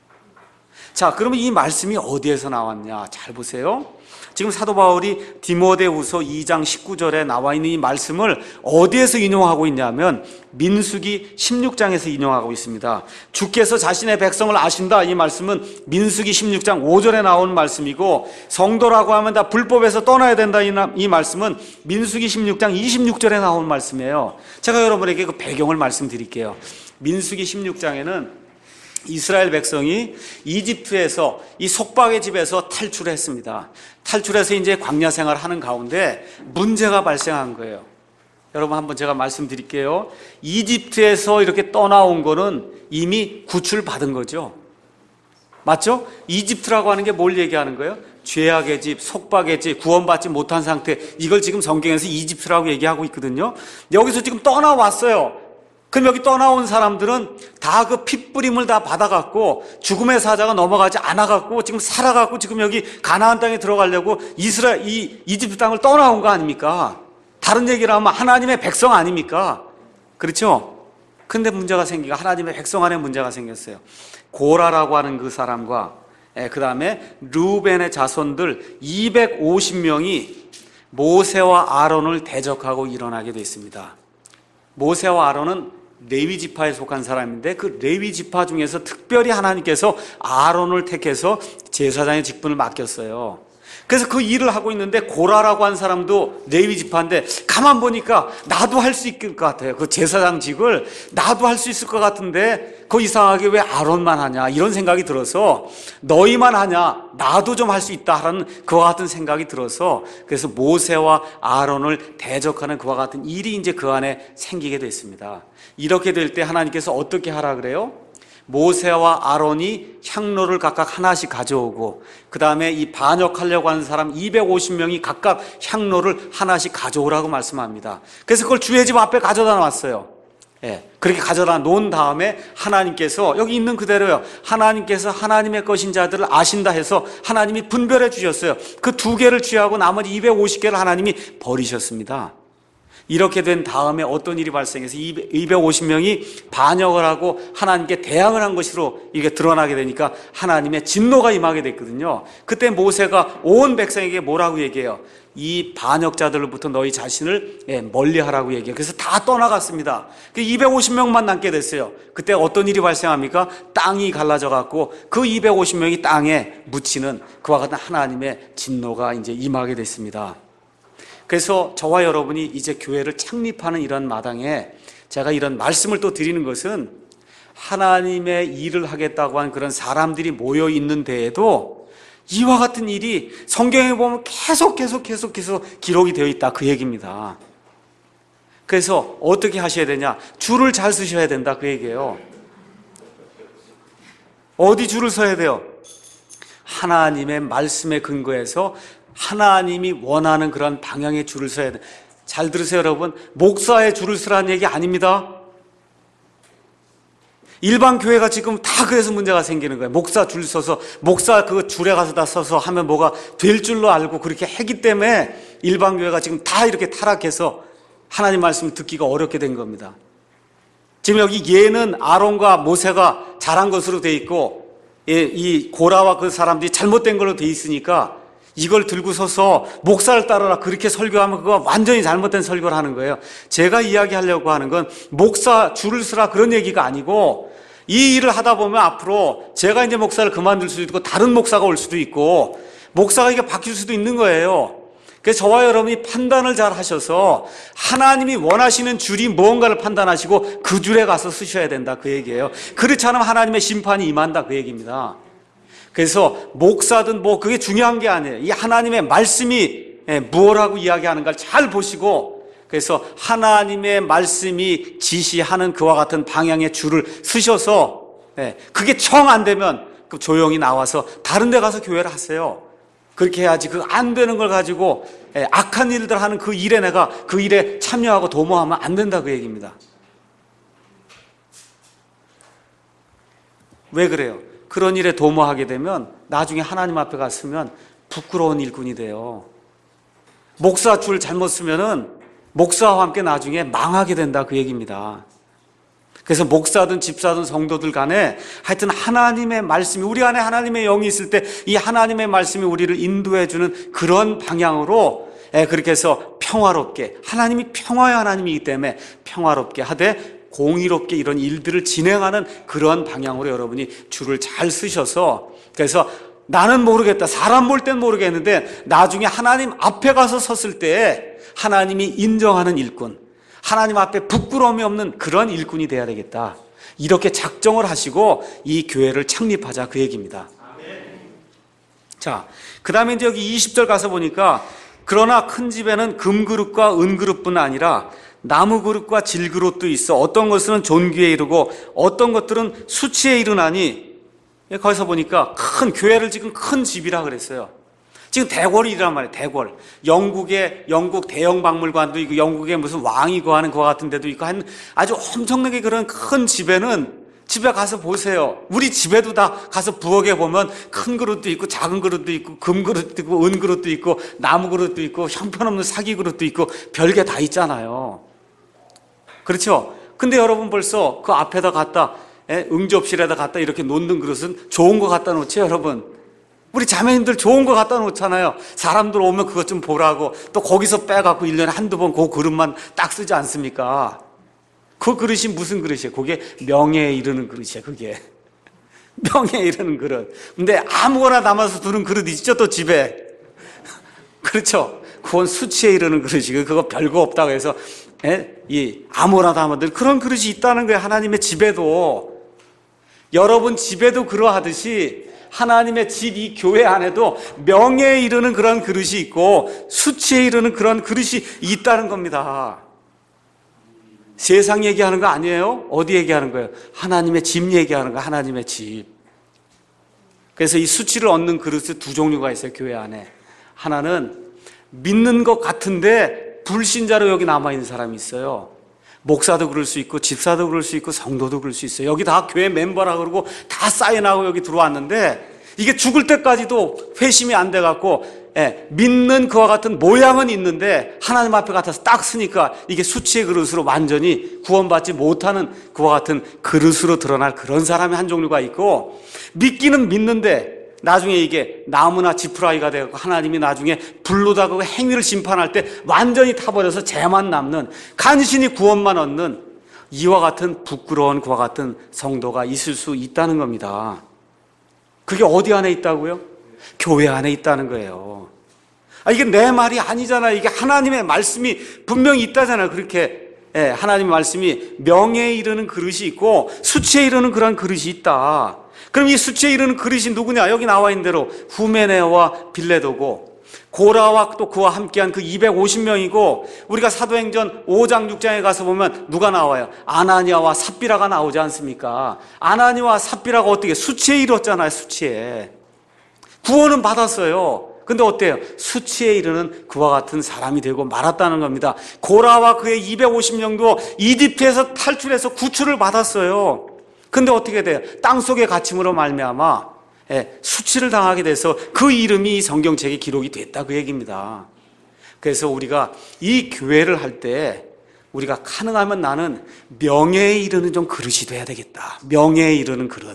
Speaker 1: 자, 그러면 이 말씀이 어디에서 나왔냐? 잘 보세요. 지금 사도 바울이 디모데후서 이 장 십구 절에 나와 있는 이 말씀을 어디에서 인용하고 있냐면 민수기 십육 장에서 인용하고 있습니다. 주께서 자신의 백성을 아신다 이 말씀은 민수기 십육 장 오 절에 나오는 말씀이고 성도라고 하면 다 불법에서 떠나야 된다 이 말씀은 민수기 십육 장 이십육 절에 나오는 말씀이에요. 제가 여러분에게 그 배경을 말씀드릴게요. 민수기 십육 장에는 이스라엘 백성이 이집트에서 이 속박의 집에서 탈출했습니다. 탈출해서 이제 광야 생활을 하는 가운데 문제가 발생한 거예요. 여러분 한번 제가 말씀드릴게요. 이집트에서 이렇게 떠나온 거는 이미 구출받은 거죠. 맞죠? 이집트라고 하는 게 뭘 얘기하는 거예요? 죄악의 집, 속박의 집, 구원받지 못한 상태. 이걸 지금 성경에서 이집트라고 얘기하고 있거든요. 여기서 지금 떠나왔어요. 그럼 여기 떠나온 사람들은 다 그 핏부림을 다 받아갖고 죽음의 사자가 넘어가지 않아갖고 지금 살아갖고 지금 여기 가나안 땅에 들어가려고 이스라엘, 이 이집트 땅을 떠나온 거 아닙니까? 다른 얘기를 하면 하나님의 백성 아닙니까? 그렇죠? 근데 문제가 생기고 하나님의 백성 안에 문제가 생겼어요. 고라라고 하는 그 사람과 그 다음에 르우벤의 자손들 이백오십 명이 모세와 아론을 대적하고 일어나게 됐습니다. 모세와 아론은 레위 지파에 속한 사람인데 그 레위 지파 중에서 특별히 하나님께서 아론을 택해서 제사장의 직분을 맡겼어요. 그래서 그 일을 하고 있는데 고라라고 한 사람도 레위 지파인데 가만 보니까 나도 할 수 있을 것 같아요. 그 제사장직을 나도 할 수 있을 것 같은데 그 이상하게 왜 아론만 하냐 이런 생각이 들어서 너희만 하냐 나도 좀 할 수 있다 하는 그와 같은 생각이 들어서 그래서 모세와 아론을 대적하는 그와 같은 일이 이제 그 안에 생기게 됐습니다. 이렇게 될 때 하나님께서 어떻게 하라 그래요? 모세와 아론이 향로를 각각 하나씩 가져오고 그 다음에 이 반역하려고 하는 사람 이백오십 명이 각각 향로를 하나씩 가져오라고 말씀합니다. 그래서 그걸 주의 집 앞에 가져다 놨어요. 예, 그렇게 가져다 놓은 다음에 하나님께서 여기 있는 그대로요. 하나님께서 하나님의 것인 자들을 아신다 해서 하나님이 분별해 주셨어요. 그 두 개를 취하고 나머지 이백오십 개를 하나님이 버리셨습니다. 이렇게 된 다음에 어떤 일이 발생해서 이백오십 명이 반역을 하고 하나님께 대항을 한 것으로 이게 드러나게 되니까 하나님의 진노가 임하게 됐거든요. 그때 모세가 온 백성에게 뭐라고 얘기해요? 이 반역자들로부터 너희 자신을 멀리하라고 얘기해요. 그래서 다 떠나갔습니다. 이백오십 명만 남게 됐어요. 그때 어떤 일이 발생합니까? 땅이 갈라져 갖고 그 이백오십 명이 땅에 묻히는 그와 같은 하나님의 진노가 이제 임하게 됐습니다. 그래서 저와 여러분이 이제 교회를 창립하는 이런 마당에 제가 이런 말씀을 또 드리는 것은 하나님의 일을 하겠다고 한 그런 사람들이 모여 있는 데에도 이와 같은 일이 성경에 보면 계속 계속 계속 계속 기록이 되어 있다 그 얘기입니다. 그래서 어떻게 하셔야 되냐? 줄을 잘 서셔야 된다 그 얘기예요. 어디 줄을 서야 돼요? 하나님의 말씀에 근거해서 하나님이 원하는 그런 방향의 줄을 서야 돼. 잘 들으세요 여러분. 목사의 줄을 서라는 얘기 아닙니다. 일반 교회가 지금 다 그래서 문제가 생기는 거예요. 목사 줄 서서 목사 그 줄에 가서 다 서서 하면 뭐가 될 줄로 알고 그렇게 했기 때문에 일반 교회가 지금 다 이렇게 타락해서 하나님 말씀을 듣기가 어렵게 된 겁니다. 지금 여기 예는 아론과 모세가 잘한 것으로 돼 있고 이 고라와 그 사람들이 잘못된 걸로 돼 있으니까 이걸 들고 서서 목사를 따르라 그렇게 설교하면 그거 완전히 잘못된 설교를 하는 거예요. 제가 이야기하려고 하는 건 목사 줄을 서라 그런 얘기가 아니고 이 일을 하다 보면 앞으로 제가 이제 목사를 그만둘 수도 있고 다른 목사가 올 수도 있고 목사가 이게 바뀔 수도 있는 거예요. 그래서 저와 여러분이 판단을 잘 하셔서 하나님이 원하시는 줄이 무언가를 판단하시고 그 줄에 가서 쓰셔야 된다 그 얘기예요. 그렇지 않으면 하나님의 심판이 임한다 그 얘기입니다. 그래서 목사든 뭐 그게 중요한 게 아니에요. 이 하나님의 말씀이 무엇라고 이야기하는가를 잘 보시고 그래서 하나님의 말씀이 지시하는 그와 같은 방향의 줄을 쓰셔서 그게 청 안 되면 조용히 나와서 다른 데 가서 교회를 하세요. 그렇게 해야지 그 안 되는 걸 가지고 악한 일들 하는 그 일에 내가 그 일에 참여하고 도모하면 안 된다 그 얘기입니다. 왜 그래요? 그런 일에 도모하게 되면 나중에 하나님 앞에 갔으면 부끄러운 일꾼이 돼요. 목사 줄 잘못 쓰면은 목사와 함께 나중에 망하게 된다 그 얘기입니다. 그래서 목사든 집사든 성도들 간에 하여튼 하나님의 말씀이 우리 안에 하나님의 영이 있을 때 이 하나님의 말씀이 우리를 인도해 주는 그런 방향으로 그렇게 해서 평화롭게 하나님이 평화의 하나님이기 때문에 평화롭게 하되 공의롭게 이런 일들을 진행하는 그런 방향으로 여러분이 줄을 잘 쓰셔서 그래서 나는 모르겠다. 사람 볼 땐 모르겠는데 나중에 하나님 앞에 가서 섰을 때 하나님이 인정하는 일꾼, 하나님 앞에 부끄러움이 없는 그런 일꾼이 돼야 되겠다. 이렇게 작정을 하시고 이 교회를 창립하자 그 얘기입니다. 자, 그 다음에 이제 여기 이십 절 가서 보니까 그러나 큰 집에는 금그릇과 은그릇뿐 아니라 나무 그릇과 질그릇도 있어 어떤 것은 존귀에 이르고 어떤 것들은 수치에 이르나니 거기서 보니까 큰 교회를 지금 큰 집이라 그랬어요. 지금 대궐이란 말이에요. 대궐. 영국의 영국 대형 박물관도 있고 영국의 무슨 왕이 거하는 것 같은 데도 있고 한 아주 엄청나게 그런 큰 집에는 집에 가서 보세요. 우리 집에도 다 가서 부엌에 보면 큰 그릇도 있고 작은 그릇도 있고 금 그릇도 있고 은 그릇도 있고 나무 그릇도 있고 형편없는 사기 그릇도 있고 별게 다 있잖아요. 그렇죠? 근데 여러분 벌써 그 앞에다 갖다 에? 응접실에다 갖다 이렇게 놓는 그릇은 좋은 거 갖다 놓지 여러분. 우리 자매님들 좋은 거 갖다 놓잖아요. 사람들 오면 그것 좀 보라고 또 거기서 빼갖고 일 년에 한두 번 그 그릇만 딱 쓰지 않습니까? 그 그릇이 무슨 그릇이에요? 그게 명예에 이르는 그릇이에요. 그게 명예에 이르는 그릇. 근데 아무거나 담아서 두는 그릇 있죠, 또 집에. 그렇죠? 그건 수치에 이르는 그릇이고 그거 별거 없다고 해서 에? 이 아무거나 담아들 그런 그릇이 있다는 거예요. 하나님의 집에도. 여러분 집에도 그러하듯이 하나님의 집, 이 교회 안에도 명예에 이르는 그런 그릇이 있고 수치에 이르는 그런 그릇이 있다는 겁니다. 세상 얘기하는 거 아니에요? 어디 얘기하는 거예요? 하나님의 집 얘기하는 거예요. 하나님의 집. 그래서 이 수치를 얻는 그릇이 두 종류가 있어요. 교회 안에. 하나는 믿는 것 같은데 불신자로 여기 남아있는 사람이 있어요. 목사도 그럴 수 있고 집사도 그럴 수 있고 성도도 그럴 수 있어요. 여기 다 교회 멤버라 그러고 다 사인하고 여기 들어왔는데 이게 죽을 때까지도 회심이 안 돼갖고 예, 믿는 그와 같은 모양은 있는데 하나님 앞에 같아서 딱 서니까 이게 수치의 그릇으로 완전히 구원받지 못하는 그와 같은 그릇으로 드러날 그런 사람이 한 종류가 있고, 믿기는 믿는데 나중에 이게 나무나 지푸라기가 되고 하나님이 나중에 불로다 그 행위를 심판할 때 완전히 타버려서 죄만 남는, 간신히 구원만 얻는 이와 같은 부끄러운 그와 같은 성도가 있을 수 있다는 겁니다. 그게 어디 안에 있다고요? 교회 안에 있다는 거예요. 아, 이게 내 말이 아니잖아요. 이게 하나님의 말씀이 분명히 있다잖아요. 그렇게 예, 하나님의 말씀이 명예에 이르는 그릇이 있고 수치에 이르는 그런 그릇이 있다. 그럼 이 수치에 이르는 그릇이 누구냐? 여기 나와 있는 대로 후메네와 빌레도고 고라와 또 그와 함께한 그 이백오십 명이고, 우리가 사도행전 오 장 육 장에 가서 보면 누가 나와요? 아나니아와 삽비라가 나오지 않습니까? 아나니아와 삽비라가 어떻게 수치에 이뤘잖아요. 수치에. 구원은 받았어요. 근데 어때요? 수치에 이르는 그와 같은 사람이 되고 말았다는 겁니다. 고라와 그의 이백오십 명도 이집트에서 탈출해서 구출을 받았어요. 근데 어떻게 돼요? 땅속의 갇힘으로 말미암아 예, 수치를 당하게 돼서 그 이름이 이 성경책에 기록이 됐다, 그 얘기입니다. 그래서 우리가 이 교회를 할 때 우리가 가능하면 나는 명예에 이르는 좀 그릇이 돼야 되겠다. 명예에 이르는 그릇.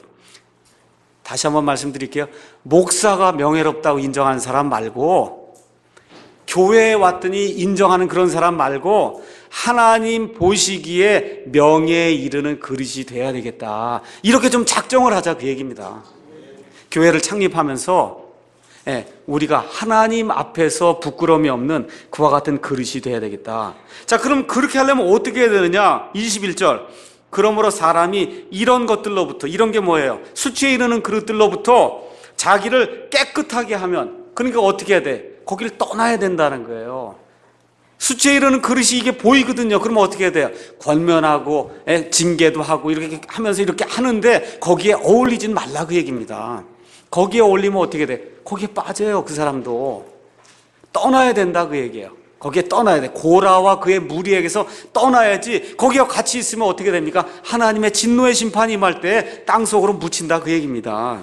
Speaker 1: 다시 한번 말씀드릴게요. 목사가 명예롭다고 인정하는 사람 말고, 교회에 왔더니 인정하는 그런 사람 말고, 하나님 보시기에 명예에 이르는 그릇이 돼야 되겠다. 이렇게 좀 작정을 하자, 그 얘기입니다. 교회를 창립하면서 예, 우리가 하나님 앞에서 부끄러움이 없는 그와 같은 그릇이 돼야 되겠다. 자, 그럼 그렇게 하려면 어떻게 해야 되느냐? 이십일 절. 그러므로 사람이 이런 것들로부터, 이런 게 뭐예요? 수치에 이르는 그릇들로부터 자기를 깨끗하게 하면, 그러니까 어떻게 해야 돼? 거기를 떠나야 된다는 거예요. 수치에 이르는 그릇이 이게 보이거든요. 그러면 어떻게 해야 돼요? 권면하고 예, 징계도 하고 이렇게 하면서 이렇게 하는데 거기에 어울리진 말라, 그 얘기입니다. 거기에 어울리면 어떻게 돼? 거기에 빠져요. 그 사람도 떠나야 된다, 그 얘기예요. 거기에 떠나야 돼. 고라와 그의 무리에게서 떠나야지. 거기와 같이 있으면 어떻게 됩니까? 하나님의 진노의 심판이 임할 때 땅속으로 묻힌다, 그 얘기입니다.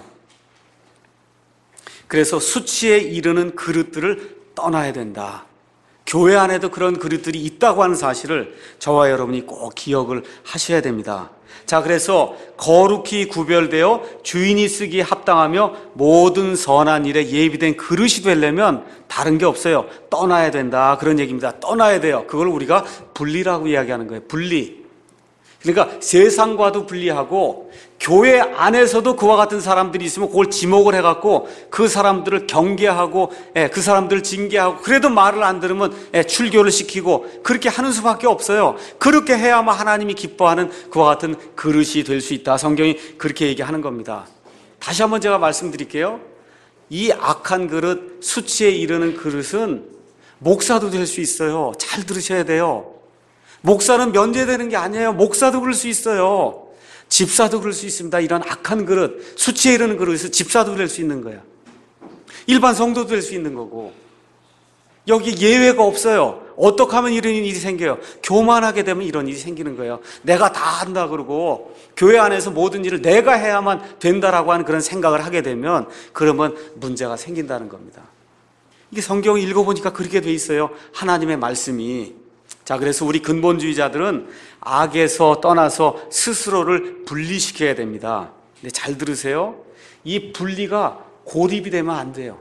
Speaker 1: 그래서 수치에 이르는 그릇들을 떠나야 된다. 교회 안에도 그런 그릇들이 있다고 하는 사실을 저와 여러분이 꼭 기억을 하셔야 됩니다. 자, 그래서 거룩히 구별되어 주인이 쓰기에 합당하며 모든 선한 일에 예비된 그릇이 되려면 다른 게 없어요. 떠나야 된다, 그런 얘기입니다. 떠나야 돼요. 그걸 우리가 분리라고 이야기하는 거예요. 분리. 그러니까 세상과도 분리하고 교회 안에서도 그와 같은 사람들이 있으면 그걸 지목을 해갖고 그 사람들을 경계하고 예, 그 사람들을 징계하고, 그래도 말을 안 들으면 예, 출교를 시키고 그렇게 하는 수밖에 없어요. 그렇게 해야만 하나님이 기뻐하는 그와 같은 그릇이 될 수 있다. 성경이 그렇게 얘기하는 겁니다. 다시 한번 제가 말씀드릴게요. 이 악한 그릇, 수치에 이르는 그릇은 목사도 될 수 있어요. 잘 들으셔야 돼요. 목사는 면제되는 게 아니에요. 목사도 그럴 수 있어요. 집사도 그럴 수 있습니다. 이런 악한 그릇, 수치에 이르는 그릇에서 집사도 될 수 있는 거예요. 일반 성도도 될 수 있는 거고. 여기 예외가 없어요. 어떻게 하면 이런 일이 생겨요? 교만하게 되면 이런 일이 생기는 거예요. 내가 다 한다 그러고 교회 안에서 모든 일을 내가 해야만 된다라고 하는 그런 생각을 하게 되면 그러면 문제가 생긴다는 겁니다. 이게 성경을 읽어보니까 그렇게 돼 있어요. 하나님의 말씀이. 자, 그래서 우리 근본주의자들은 악에서 떠나서 스스로를 분리시켜야 됩니다. 근데 잘 들으세요. 이 분리가 고립이 되면 안 돼요.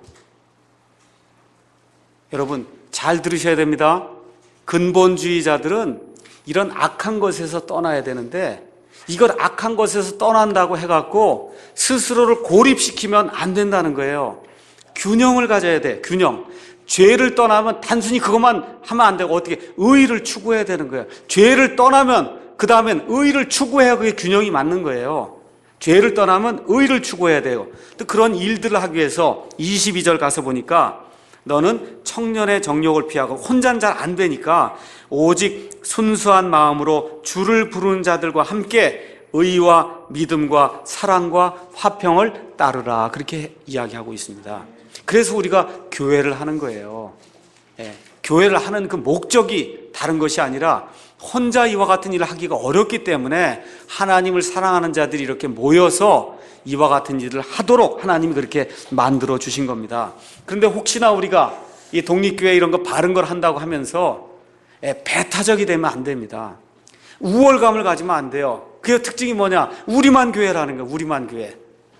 Speaker 1: 여러분 잘 들으셔야 됩니다. 근본주의자들은 이런 악한 것에서 떠나야 되는데 이걸 악한 것에서 떠난다고 해갖고 스스로를 고립시키면 안 된다는 거예요. 균형을 가져야 돼. 균형. 죄를 떠나면 단순히 그것만 하면 안 되고 어떻게 의의를 추구해야 되는 거예요. 죄를 떠나면 그 다음엔 의의를 추구해야 그게 균형이 맞는 거예요. 죄를 떠나면 의의를 추구해야 돼요. 또 그런 일들을 하기 위해서 이십이 절 가서 보니까 너는 청년의 정욕을 피하고 혼자는 잘 안 되니까 오직 순수한 마음으로 주를 부르는 자들과 함께 의와 믿음과 사랑과 화평을 따르라. 그렇게 이야기하고 있습니다. 그래서 우리가 교회를 하는 거예요. 예, 교회를 하는 그 목적이 다른 것이 아니라 혼자 이와 같은 일을 하기가 어렵기 때문에 하나님을 사랑하는 자들이 이렇게 모여서 이와 같은 일을 하도록 하나님이 그렇게 만들어 주신 겁니다. 그런데 혹시나 우리가 이 독립교회 이런 거 바른 걸 한다고 하면서 배타적이 되면 안 됩니다. 우월감을 가지면 안 돼요. 그 특징이 뭐냐? 우리만 교회라는 거예요. 우리만 교회.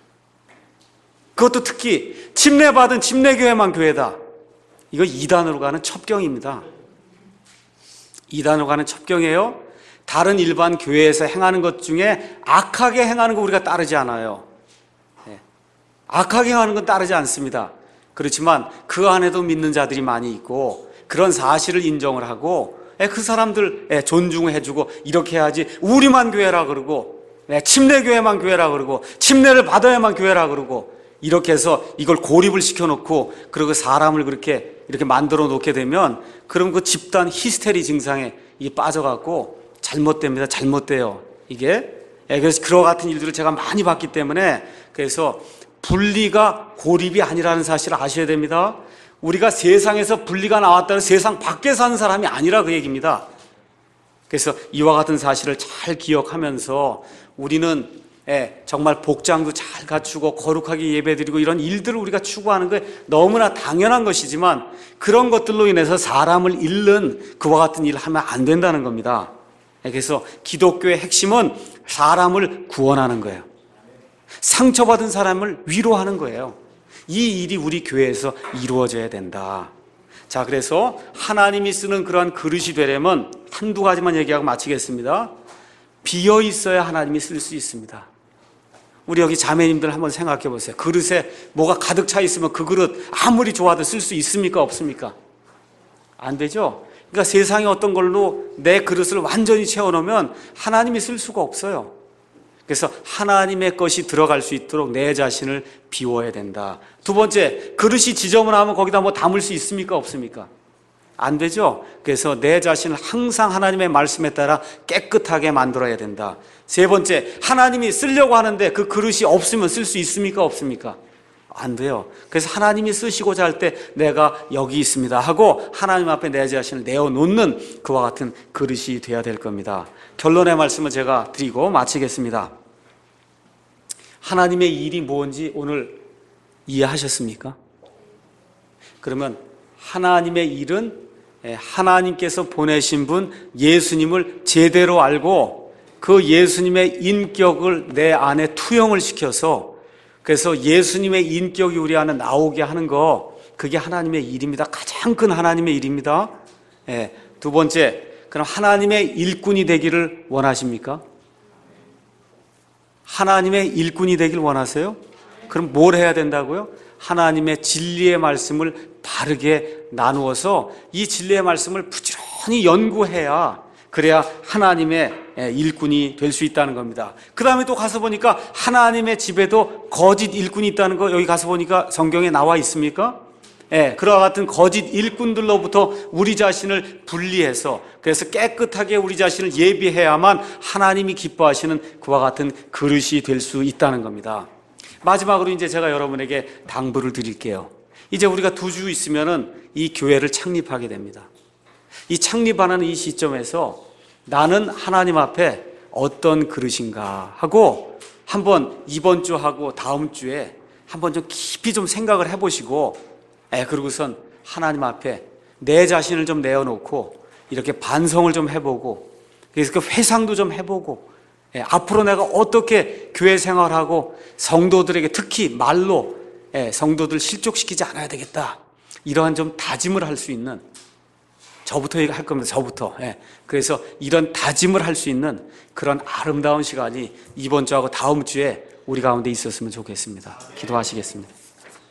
Speaker 1: 그것도 특히 침례받은 침례교회만 교회다. 이거 이단으로 가는 첩경입니다. 이단으로 가는 첩경이에요. 다른 일반 교회에서 행하는 것 중에 악하게 행하는 거 우리가 따르지 않아요. 네. 악하게 행하는 건 따르지 않습니다. 그렇지만 그 안에도 믿는 자들이 많이 있고 그런 사실을 인정을 하고 그 사람들 존중해주고 이렇게 해야지 우리만 교회라 그러고 침례교회만 교회라 그러고 침례를 받아야만 교회라 그러고 이렇게 해서 이걸 고립을 시켜놓고 그리고 사람을 그렇게 이렇게 만들어 놓게 되면 그럼 그 집단 히스테리 증상에 이 빠져갖고 잘못됩니다. 잘못돼요. 이게. 그래서 그와 같은 일들을 제가 많이 봤기 때문에 그래서 분리가 고립이 아니라는 사실을 아셔야 됩니다. 우리가 세상에서 분리가 나왔다는 세상 밖에 사는 사람이 아니라 그 얘기입니다. 그래서 이와 같은 사실을 잘 기억하면서 우리는 예, 정말 복장도 잘 갖추고 거룩하게 예배드리고 이런 일들을 우리가 추구하는 게 너무나 당연한 것이지만 그런 것들로 인해서 사람을 잃는 그와 같은 일을 하면 안 된다는 겁니다. 예, 그래서 기독교의 핵심은 사람을 구원하는 거예요. 상처받은 사람을 위로하는 거예요. 이 일이 우리 교회에서 이루어져야 된다. 자, 그래서 하나님이 쓰는 그러한 그릇이 되려면 한두 가지만 얘기하고 마치겠습니다. 비어 있어야 하나님이 쓸 수 있습니다. 우리 여기 자매님들 한번 생각해 보세요. 그릇에 뭐가 가득 차 있으면 그 그릇 아무리 좋아도 쓸 수 있습니까? 없습니까? 안 되죠? 그러니까 세상에 어떤 걸로 내 그릇을 완전히 채워놓으면 하나님이 쓸 수가 없어요. 그래서 하나님의 것이 들어갈 수 있도록 내 자신을 비워야 된다. 두 번째, 그릇이 지저분하면 거기다 뭐 담을 수 있습니까? 없습니까? 안 되죠? 그래서 내 자신을 항상 하나님의 말씀에 따라 깨끗하게 만들어야 된다. 세 번째, 하나님이 쓰려고 하는데 그 그릇이 없으면 쓸 수 있습니까? 없습니까? 안 돼요. 그래서 하나님이 쓰시고자 할 때 내가 여기 있습니다 하고 하나님 앞에 내 자신을 내어놓는 그와 같은 그릇이 돼야 될 겁니다. 결론의 말씀을 제가 드리고 마치겠습니다. 하나님의 일이 뭔지 오늘 이해하셨습니까? 그러면 하나님의 일은 하나님께서 보내신 분 예수님을 제대로 알고 그 예수님의 인격을 내 안에 투영을 시켜서 그래서 예수님의 인격이 우리 안에 나오게 하는 거 그게 하나님의 일입니다. 가장 큰 하나님의 일입니다. 예, 두 번째, 그럼 하나님의 일꾼이 되기를 원하십니까? 하나님의 일꾼이 되길 원하세요? 그럼 뭘 해야 된다고요? 하나님의 진리의 말씀을 바르게 나누어서 이 진리의 말씀을 부지런히 연구해야 그래야 하나님의 일꾼이 될 수 있다는 겁니다. 그 다음에 또 가서 보니까 하나님의 집에도 거짓 일꾼이 있다는 거 여기 가서 보니까 성경에 나와 있습니까? 예, 그와 같은 거짓 일꾼들로부터 우리 자신을 분리해서 그래서 깨끗하게 우리 자신을 예비해야만 하나님이 기뻐하시는 그와 같은 그릇이 될 수 있다는 겁니다. 마지막으로 이제 제가 여러분에게 당부를 드릴게요. 이제 우리가 두 주 있으면은 이 교회를 창립하게 됩니다. 이 창립하는 이 시점에서 나는 하나님 앞에 어떤 그릇인가 하고 한번 이번 주하고 다음 주에 한번 좀 깊이 좀 생각을 해보시고 예, 그러고선 하나님 앞에 내 자신을 좀 내어놓고 이렇게 반성을 좀 해보고 그래서 그 회상도 좀 해보고 예, 앞으로 내가 어떻게 교회 생활하고 성도들에게 특히 말로 예, 성도들 실족시키지 않아야 되겠다 이러한 좀 다짐을 할 수 있는 저부터 얘기할 겁니다. 저부터. 예. 그래서 이런 다짐을 할 수 있는 그런 아름다운 시간이 이번 주하고 다음 주에 우리 가운데 있었으면 좋겠습니다. 기도하시겠습니다.